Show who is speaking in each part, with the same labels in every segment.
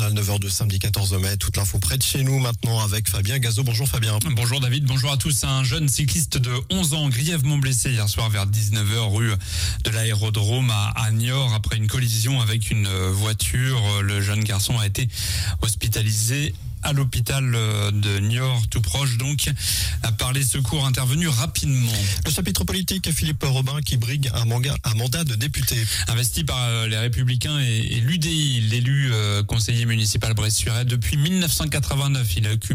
Speaker 1: journal, 9h de samedi 14 mai. Toute l'info près de chez nous maintenant avec Fabien Gazot. Bonjour Fabien.
Speaker 2: Bonjour David, bonjour à tous. Un jeune cycliste de 11 ans grièvement blessé hier soir vers 19h rue de l'Aérodrome à Niort après une collision avec une voiture. Le jeune garçon a été hospitalisé à l'hôpital de Niort, tout proche donc, par les secours intervenus rapidement.
Speaker 1: Le chapitre politique, Philippe Robin qui brigue un mandat de député.
Speaker 2: Investi par les Républicains et l'UDI, l'élu conseiller municipal Bressuirais. Depuis 1989,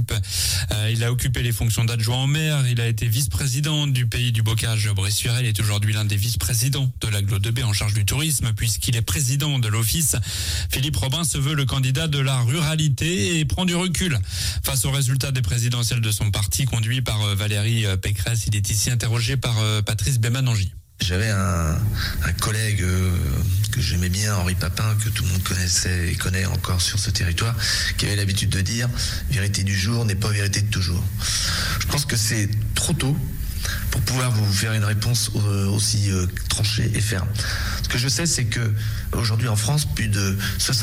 Speaker 2: il a occupé les fonctions d'adjoint au maire. Il a été vice-président du Pays du Bocage Bressuirais. Il est aujourd'hui l'un des vice-présidents de l'Agglo 2B en charge du tourisme, puisqu'il est président de l'office. Philippe Robin se veut le candidat de la ruralité et prend du recul face aux résultats des présidentielles de son parti conduit par Valérie Pécresse. Il est ici interrogé par Patrice Bémanangi.
Speaker 3: J'avais un collègue que j'aimais bien, Henri Papin, que tout le monde connaissait et connaît encore sur ce territoire, qui avait l'habitude de dire « vérité du jour n'est pas vérité de toujours ». Je pense que c'est trop tôt pour pouvoir vous faire une réponse aussi tranchée et ferme. Ce que je sais, c'est que aujourd'hui en France, plus de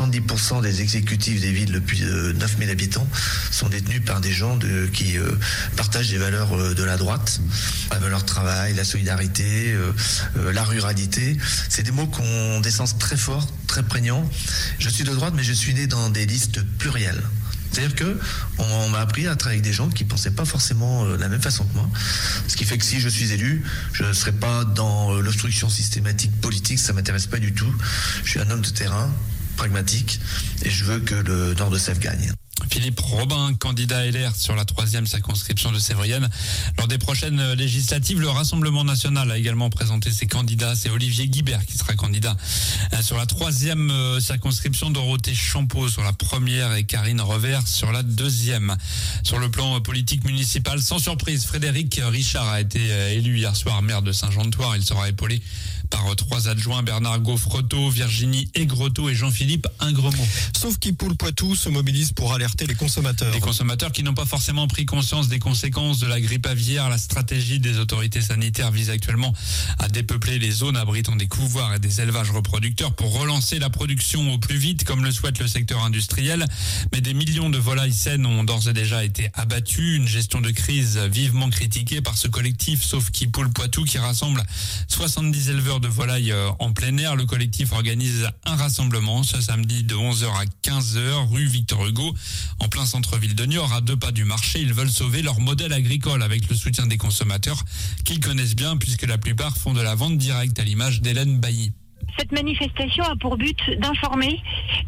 Speaker 3: 70% des exécutifs des villes de plus de 9000 habitants sont détenus par des gens qui partagent des valeurs de la droite, la valeur travail, la solidarité, la ruralité. C'est des mots qui ont des sens très forts, très prégnants. Je suis de droite, mais je suis né dans des listes plurielles. C'est-à-dire que on m'a appris à travailler avec des gens qui pensaient pas forcément de la même façon que moi. Ce qui fait que si je suis élu, je ne serai pas dans l'obstruction systématique politique, ça m'intéresse pas du tout. Je suis un homme de terrain, pragmatique, et je veux que le Nord de Sèvres gagne.
Speaker 2: Philippe Robin, candidat LR sur la 3e circonscription de Sévrienne. Lors des prochaines législatives, le Rassemblement national a également présenté ses candidats. C'est Olivier Guibert qui sera candidat sur la 3e circonscription, Dorothée Champeau sur la 1re et Karine Revers sur la 2e. Sur le plan politique municipal, sans surprise, Frédéric Richard a été élu hier soir maire de Saint-Jean-de-Thouars. Il sera épaulé par 3 adjoints, Bernard Gaufretot, Virginie Aigretot et Jean-Philippe Ingremont.
Speaker 1: Sauf qu'Ippoul-Poitou se mobilise pour alerter les consommateurs.
Speaker 2: Les consommateurs qui n'ont pas forcément pris conscience des conséquences de la grippe aviaire. La stratégie des autorités sanitaires vise actuellement à dépeupler les zones abritant des couvoirs et des élevages reproducteurs pour relancer la production au plus vite, comme le souhaite le secteur industriel. Mais des millions de volailles saines ont d'ores et déjà été abattues. Une gestion de crise vivement critiquée par ce collectif, sauf qu'Ippoul-Poitou, qui rassemble 70 éleveurs de volailles en plein air. Le collectif organise un rassemblement ce samedi de 11h à 15h, rue Victor Hugo, en plein centre-ville de Niort, à 2 pas du marché. Ils veulent sauver leur modèle agricole avec le soutien des consommateurs qu'ils connaissent bien, puisque la plupart font de la vente directe, à l'image d'Hélène Bailly.
Speaker 4: Cette manifestation a pour but d'informer,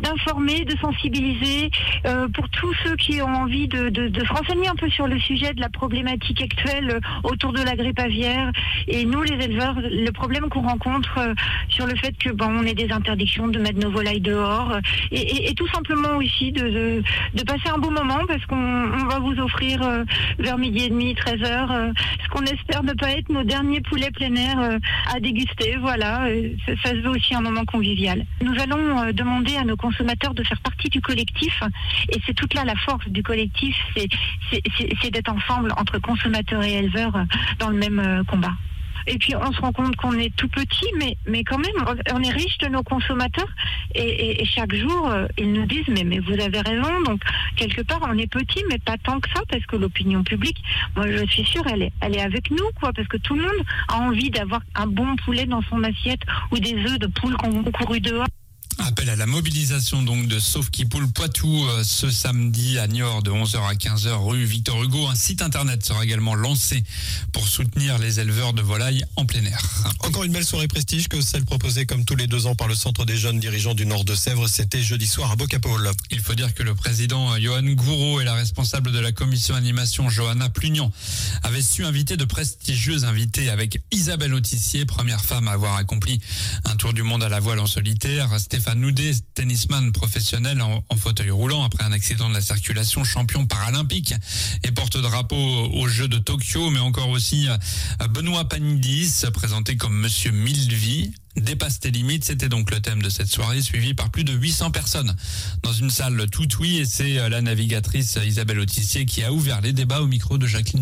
Speaker 4: de sensibiliser pour tous ceux qui ont envie de se renseigner un peu sur le sujet de la problématique actuelle autour de la grippe aviaire. Et nous, les éleveurs, le problème qu'on rencontre sur le fait que on ait des interdictions de mettre nos volailles dehors et tout simplement aussi de passer un beau moment, parce qu'on va vous offrir vers 12h30, 13h ce qu'on espère ne pas être nos derniers poulets plein air à déguster. Voilà, ça se veut aussi un moment convivial. Nous allons demander à nos consommateurs de faire partie du collectif, et c'est toute là la force du collectif, c'est d'être ensemble entre consommateurs et éleveurs dans le même combat. Et puis on se rend compte qu'on est tout petit, mais quand même, on est riche de nos consommateurs, et chaque jour, ils nous disent mais vous avez raison. Donc quelque part, on est petit, mais pas tant que ça, parce que l'opinion publique, moi je suis sûre, elle est avec nous, quoi, parce que tout le monde a envie d'avoir un bon poulet dans son assiette, ou des œufs de poule qu'on a couru dehors.
Speaker 2: Appel à la mobilisation donc de Sauf qu'Ippoul-Poitou ce samedi à Niort de 11h à 15h rue Victor Hugo. Un site internet sera également lancé pour soutenir les éleveurs de volailles en plein air.
Speaker 1: Encore une belle soirée prestige que celle proposée comme tous les 2 ans par le Centre des jeunes dirigeants du Nord de Sèvres. C'était jeudi soir à Bocapole.
Speaker 2: Il faut dire que le président Johan Gouraud et la responsable de la commission animation Johanna Plugnan avaient su inviter de prestigieux invités, avec Isabelle Autissier, première femme à avoir accompli un tour du monde à la voile en solitaire, Stéphane Noudet, tennisman professionnel en fauteuil roulant après un accident de la circulation, champion paralympique et porte-drapeau aux Jeux de Tokyo, mais encore aussi Benoît Panidis, présenté comme Monsieur Millevies. Dépasse tes limites, c'était donc le thème de cette soirée, suivi par plus de 800 personnes dans une salle tout oui, et c'est la navigatrice Isabelle Autissier qui a ouvert les débats au micro de Jacqueline Pinon.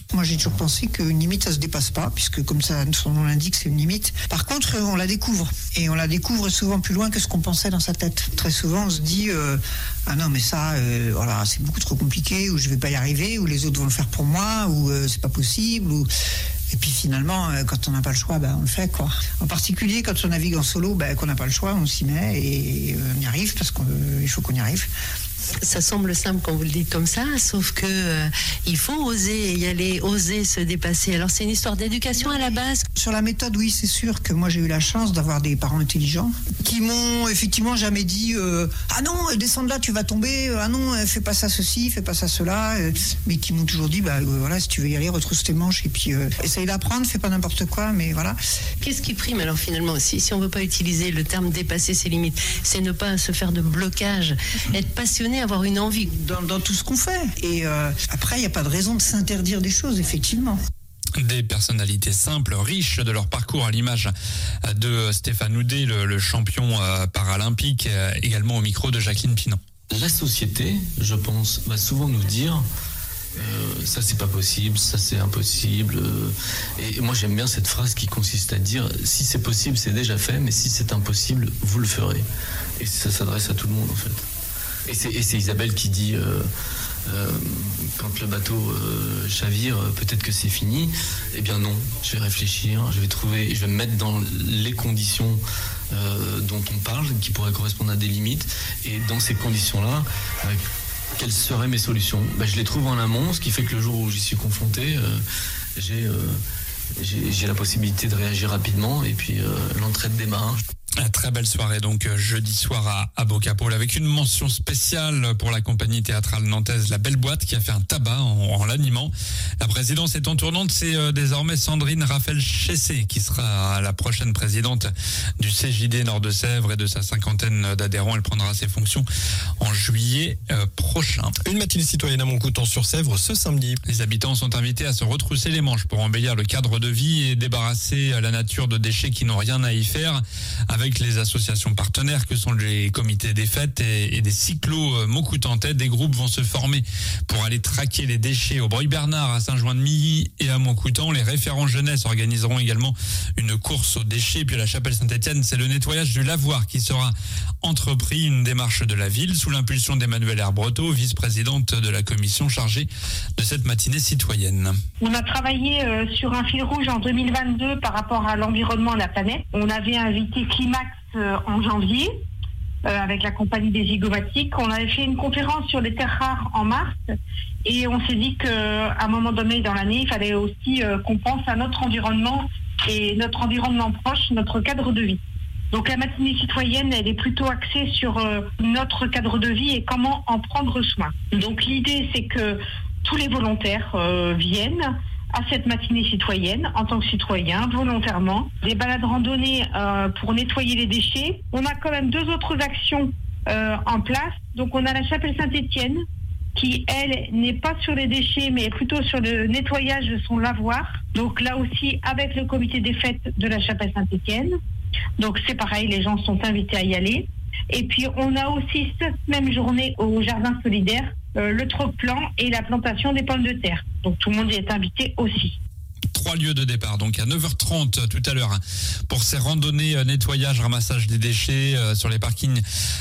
Speaker 5: Moi, j'ai toujours pensé qu'une limite, ça se dépasse pas, puisque comme ça, son nom l'indique, c'est une limite. Par contre, on la découvre. Et on la découvre souvent plus loin que ce qu'on pensait dans sa tête. Très souvent, on se dit, ah non, mais ça, voilà, c'est beaucoup trop compliqué, ou je vais pas y arriver, ou les autres vont le faire pour moi, ou c'est pas possible, ou... Et puis finalement, quand on n'a pas le choix, on le fait, quoi. En particulier, quand on navigue en solo, qu'on n'a pas le choix, on s'y met et on y arrive parce qu'il faut qu'on y arrive.
Speaker 6: Ça semble simple quand vous le dites comme ça, sauf que il faut oser y aller, oser se dépasser. Alors c'est une histoire d'éducation à la base.
Speaker 5: Sur la méthode, oui, c'est sûr que moi j'ai eu la chance d'avoir des parents intelligents qui m'ont effectivement jamais dit ah non, descends de là, tu vas tomber, ah non, fais pas ça ceci, fais pas ça cela, mais qui m'ont toujours dit voilà, si tu veux y aller, retrousse tes manches et puis essaye d'apprendre, fais pas n'importe quoi, mais voilà.
Speaker 6: Qu'est-ce qui prime alors finalement aussi, si on veut pas utiliser le terme dépasser ses limites, c'est ne pas se faire de blocage, être passionné, avoir une envie
Speaker 5: dans tout ce qu'on fait. Et après, il n'y a pas de raison de s'interdire des choses, effectivement.
Speaker 2: Des personnalités simples, riches de leur parcours, à l'image de Stéphane Houdet, le champion paralympique, également au micro de Jacqueline Pinon.
Speaker 7: La société, je pense, va souvent nous dire ça c'est pas possible, ça c'est impossible. Et moi j'aime bien cette phrase qui consiste à dire si c'est possible c'est déjà fait, mais si c'est impossible vous le ferez. Et ça s'adresse à tout le monde en fait. Et c'est Isabelle qui dit quand le bateau chavire, peut-être que c'est fini. Eh bien non, je vais réfléchir, je vais me mettre dans les conditions dont on parle, qui pourraient correspondre à des limites. Et dans ces conditions-là, quelles seraient mes solutions ? Je les trouve en amont, ce qui fait que le jour où j'y suis confronté, j'ai la possibilité de réagir rapidement et puis l'entraide démarre.
Speaker 2: Très belle soirée donc jeudi soir à Beau-Capôle, avec une mention spéciale pour la compagnie théâtrale nantaise La Belle Boîte qui a fait un tabac en l'animant. La présidence étant tournante, c'est désormais Sandrine Raphaël-Chessé qui sera la prochaine présidente du CJD Nord-de-Sèvres et de sa 50aine d'adhérents. Elle prendra ses fonctions en juillet prochain.
Speaker 1: Une matinée citoyenne à Montcoutan-sur-Sèvre ce samedi.
Speaker 2: Les habitants sont invités à se retrousser les manches pour embellir le cadre de vie et débarrasser la nature de déchets qui n'ont rien à y faire, avec les associations partenaires que sont les comités des fêtes et des cyclos montcoutantais. Des groupes vont se former pour aller traquer les déchets au Breuil-Bernard, à Saint-Join-de-Milly et à Montcoutan. Les référents jeunesse organiseront également une course aux déchets. Puis à la Chapelle-Saint-Étienne, c'est le nettoyage du lavoir qui sera entrepris, une démarche de la ville sous l'impulsion d'Emmanuelle Herbreteau, vice-présidente de la commission chargée de cette matinée citoyenne.
Speaker 4: On a travaillé sur un fil rouge en 2022 par rapport à l'environnement et la planète. On avait invité Climax en janvier avec la compagnie des zygomatiques. On avait fait une conférence sur les terres rares en mars et on s'est dit qu'à un moment donné dans l'année, il fallait aussi qu'on pense à notre environnement et notre environnement proche, notre cadre de vie. Donc la matinée citoyenne, elle est plutôt axée sur notre cadre de vie et comment en prendre soin. Donc l'idée, c'est que tous les volontaires viennent à cette matinée citoyenne en tant que citoyen, volontairement. Des balades randonnées pour nettoyer les déchets. On a quand même 2 autres actions en place. Donc on a la Chapelle Saint-Étienne qui, elle, n'est pas sur les déchets mais plutôt sur le nettoyage de son lavoir. Donc là aussi avec le comité des fêtes de la Chapelle Saint-Étienne. Donc c'est pareil, les gens sont invités à y aller. Et puis on a aussi cette même journée au Jardin Solidaire le troc-plan et la plantation des pommes de terre. Donc tout le monde y est invité aussi.
Speaker 2: 3 lieux de départ, donc à 9h30 tout à l'heure pour ces randonnées nettoyage, ramassage des déchets sur les parkings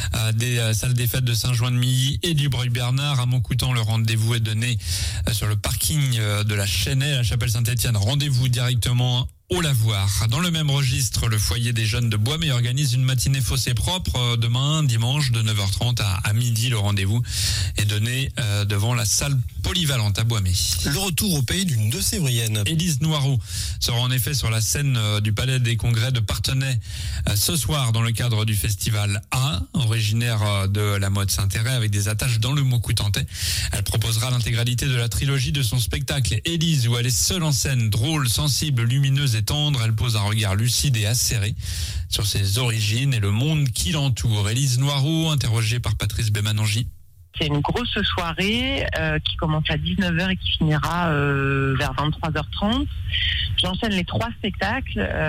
Speaker 2: des salles des fêtes de Saint-Join-de-Milly et du Breuil-Bernard. À Montcoutan, le rendez-vous est donné sur le parking de la Chênaie, à la Chapelle-Saint-Étienne. Rendez-vous directement au lavoir. Dans le même registre, le foyer des jeunes de Boismé organise une matinée fossé propre demain, dimanche, de 9h30 à midi. Le rendez-vous est donné devant la salle polyvalente à Boismé.
Speaker 1: Le retour au pays d'une deux-sévrienne.
Speaker 2: Élise Noireau sera en effet sur la scène du Palais des Congrès de Parthenay ce soir dans le cadre du festival A, originaire de la mode Saint-Héret avec des attaches dans le Montcoutantais. Elle proposera l'intégralité de la trilogie de son spectacle Élise, où elle est seule en scène, drôle, sensible, lumineuse et tendre. Elle pose un regard lucide et acéré sur ses origines et le monde qui l'entoure. Élise Noireau, interrogée par Patrice Bémanangi.
Speaker 8: C'est une grosse soirée qui commence à 19h et qui finira vers 23h30. J'enchaîne les 3 spectacles.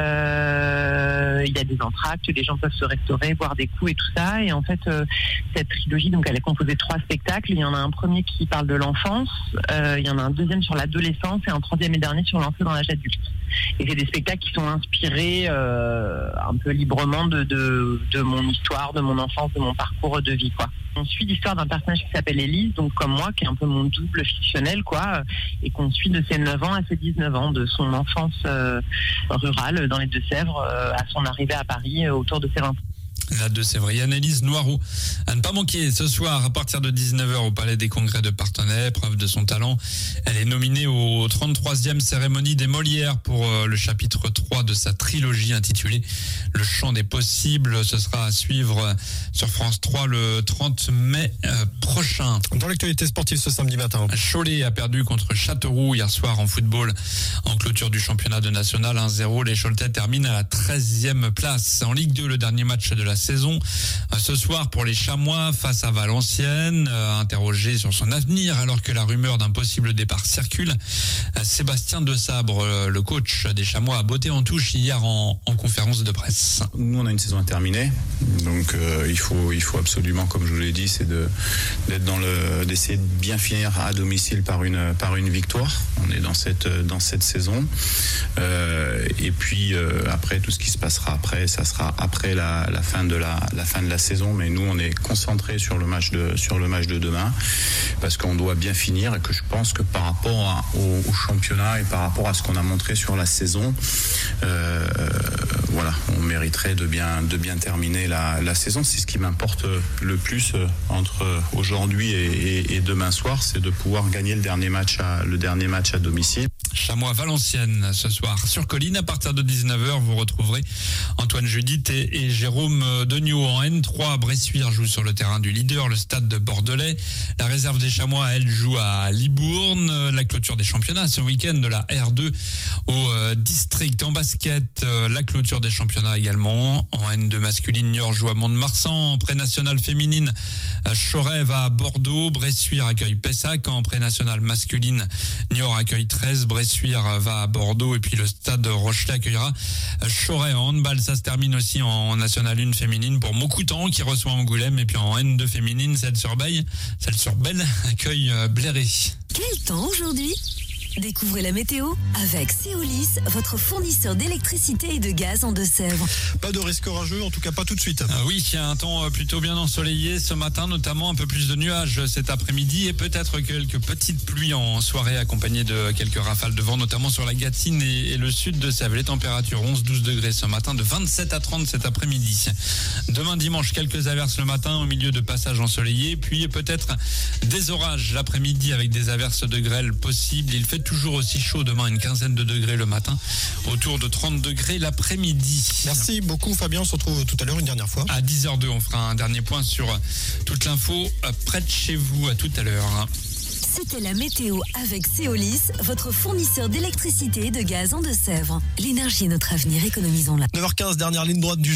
Speaker 8: Il y a des entr'actes, les gens peuvent se restaurer, boire des coups et tout ça. Et en fait, cette trilogie, donc, elle est composée de 3 spectacles. Il y en a un premier qui parle de l'enfance, il y en a un deuxième sur l'adolescence et un troisième et dernier sur l'entrée dans l'âge adulte. Et c'est des spectacles qui sont inspirés un peu librement de mon histoire, de mon enfance, de mon parcours de vie, quoi. On suit l'histoire d'un personnage qui s'appelle Élise, donc comme moi, qui est un peu mon double fictionnel, quoi, et qu'on suit de ses 9 ans à ses 19 ans, de son enfance rurale dans les Deux-Sèvres à son arrivée à Paris autour de ses 20 ans.
Speaker 2: La Deux-Sévrienne Élise Noiroux. À ne pas manquer ce soir à partir de 19h au Palais des Congrès de Parthenay, preuve de son talent. Elle est nominée au 33e cérémonie des Molières pour le chapitre 3 de sa trilogie intitulée Le Chant des Possibles. Ce sera à suivre sur France 3 le 30 mai prochain.
Speaker 1: Dans l'actualité sportive ce samedi matin.
Speaker 2: Cholet a perdu contre Châteauroux hier soir en football. En clôture du championnat de national 1-0, les Choletais terminent à la 13e place. En Ligue 2, le dernier match de la saison. Ce soir pour les Chamois face à Valenciennes, interrogé sur son avenir alors que la rumeur d'un possible départ circule. Sébastien Desabre, le coach des Chamois, a botté en touche hier en conférence de presse.
Speaker 9: Nous on a une saison terminée, donc il faut absolument, comme je vous l'ai dit, c'est d'essayer de bien finir à domicile par une victoire. On est dans cette saison. Et puis après tout ce qui se passera après, ça sera après la fin de la saison, mais nous on est concentrés sur le match de demain parce qu'on doit bien finir et que je pense que par rapport au championnat et par rapport à ce qu'on a montré sur la saison, voilà, on mériterait de bien terminer la saison. C'est ce qui m'importe le plus entre aujourd'hui et demain soir, c'est de pouvoir gagner le dernier match à domicile.
Speaker 2: Chamois Valenciennes ce soir sur Colline à partir de 19h. Vous retrouverez Antoine Judith et Jérôme Degnaud. En N3, Bressuire joue sur le terrain du leader, le stade de Bordelais. La réserve des Chamois, elle, joue à Libourne. La clôture des championnats ce week-end de la R2 au district. En basket, la clôture des championnats également. En N2 masculine, Niort joue à Mont-de-Marsan. En pré-nationale féminine, Choret va à Bordeaux. Bressuire accueille Pessac. En pré-nationale masculine, Niort accueille 13. Bressuire va à Bordeaux et puis le stade Rochelet accueillera Choret. En handball, ça se termine aussi en National 1 féminine pour Mocoutan qui reçoit Angoulême, et puis en N2 féminine, Celle-sur-Belle accueille Bléré.
Speaker 10: Quel temps aujourd'hui ? Découvrez la météo avec Seolis, votre fournisseur d'électricité et de gaz en Deux-Sèvres.
Speaker 1: Pas de risque orageux, en tout cas pas tout de suite.
Speaker 2: Oui, il y a un temps plutôt bien ensoleillé ce matin, notamment un peu plus de nuages cet après-midi et peut-être quelques petites pluies en soirée accompagnées de quelques rafales de vent, notamment sur la Gâtine et le sud de Sèvres. Les températures 11-12 degrés ce matin, de 27 à 30 cet après-midi. Demain dimanche, quelques averses le matin au milieu de passages ensoleillés, puis peut-être des orages l'après-midi avec des averses de grêle possibles. Il fait toujours aussi chaud demain, une quinzaine de degrés le matin, autour de 30 degrés l'après-midi.
Speaker 1: Merci beaucoup Fabien, on se retrouve tout à l'heure une dernière fois.
Speaker 2: À 10h02, on fera un dernier point sur toute l'info près de chez vous. À tout à l'heure.
Speaker 10: C'était la météo avec Seolis, votre fournisseur d'électricité et de gaz en Deux-Sèvres. L'énergie est notre avenir, économisons-la.
Speaker 1: 9h15, dernière ligne droite du